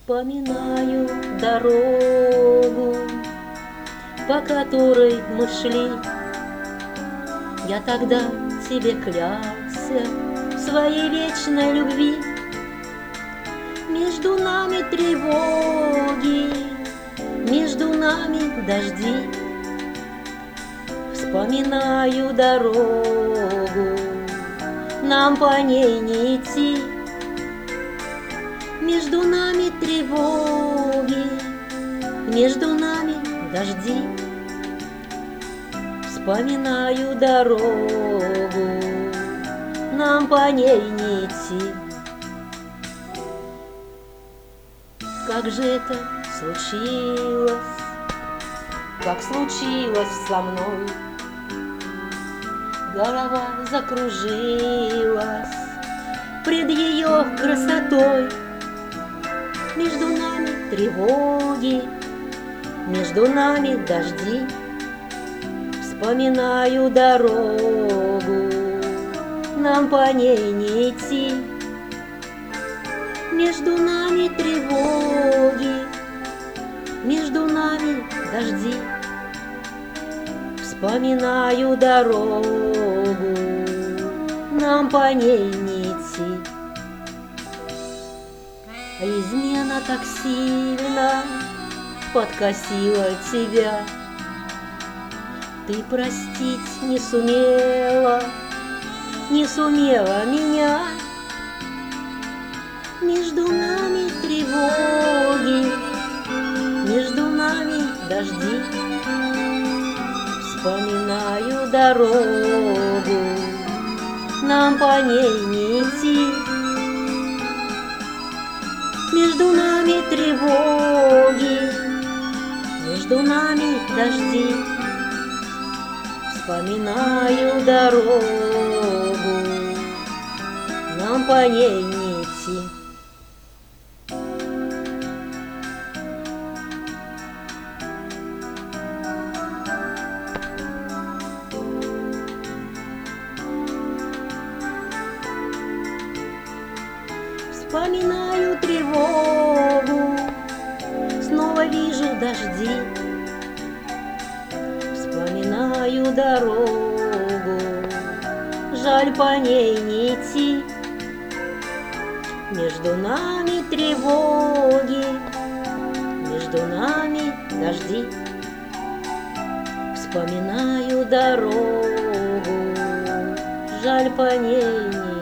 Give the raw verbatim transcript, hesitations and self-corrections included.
Вспоминаю дорогу, по которой мы шли. Я тогда тебе клялся в своей вечной любви. Между нами тревоги, между нами дожди. Вспоминаю дорогу, нам по ней не идти. Между нами тревоги, между нами дожди. Вспоминаю дорогу, нам по ней не идти. Как же это случилось, как случилось со мной? Голова закружилась пред ее красотой. Между нами тревоги, между нами дожди. Вспоминаю дорогу, нам по ней не идти. Между нами тревоги, между нами дожди. Вспоминаю дорогу, нам по ней не идти. А измена так сильно подкосила тебя. Ты простить не сумела, не сумела меня. Между нами тревоги, между нами дожди. Вспоминаю дорогу, нам по ней не идти. Между нами тревоги, между нами дожди. Вспоминаю дорогу, нам по ней не идти. Вспоминаю тревогу, снова вижу дожди. Вспоминаю дорогу, жаль по ней не идти. Между нами тревоги, между нами дожди. Вспоминаю дорогу, жаль по ней не идти.